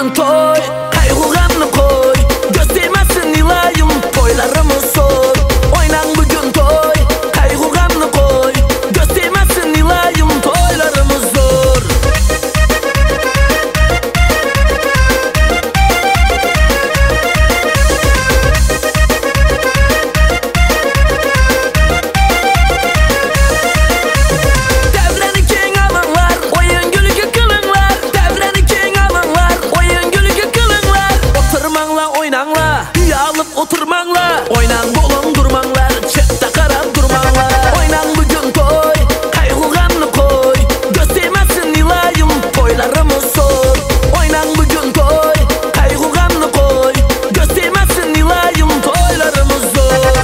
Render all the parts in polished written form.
bugün toy, kaygılanı koy. Göstermesin ilayım, toylarımız zor. Oynan bugün toy, kaygılanı koy. Göstermesin ilayım, toylarımız zor. Devreni keng alanlar, oyun gülüge kılınlar. Devreni keng alanlar, oyun gülüge kılınlar. Oturmanla oynanla, üye alıp oturmanla. Oynan bolun durmanlar, çekte karab durmanlar. Oynan bugün toy, kaygılanı koy. Göstermesin ilayım, toylarımız zor. Oynan bugün toy, kaygılanı koy. Göstermesin ilayım, toylarımız zor.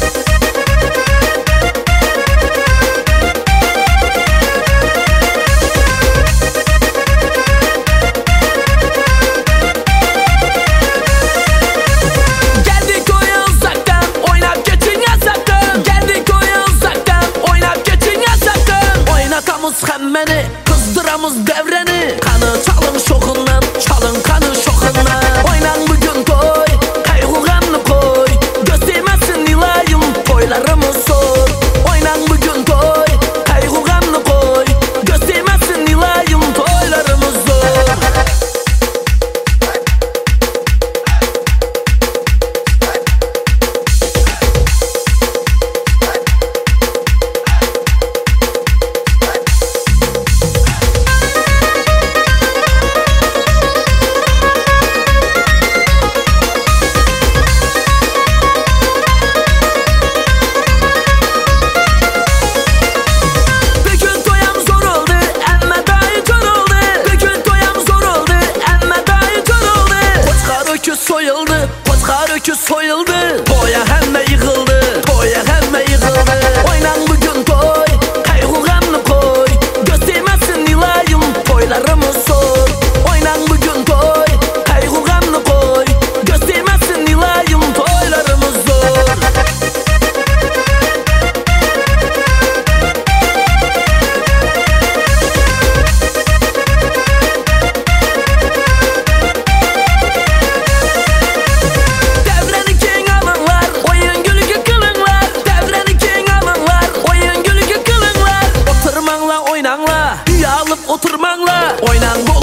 Geldik koya uzaktan, oynap geçin yasaktan. Geldik koya uzaktan, oynap geçin yasaktan. Oynatamız hemmeni, kızdıramız devreni. Kanı çalın şokundan, çalın kanı şokundan. Oynan bugün toy, kaygılanı koy. Göstermesin ilayım, toylarımız zor. Oynan bugün toy, kaygılanı koy. Göstermesin ilayım, toylarımız zor. Bugün toyam zor oldu, emme dayı kör oldu. Bugün toyam zor oldu, emme dayı kör oldu. Koçkar öküz soyuldu, koçkar öküz soyuldu. Toya hemme yıkıldı, toya hemme yıkıldı. Oynan bugün toy, kaygılanı koy. Göstermesin ilayım, toylarımız zor. Oynan bugün toy, kaygılanı koy. Göstermesin ilayım, toylarımız zor. Devreni keng alanlar, oyun gülüge kılınlar. Devreni keng alanlar, oyun gülüge kılınlar. Oturmanla oynanla, üye alıp oturmanla. Oynan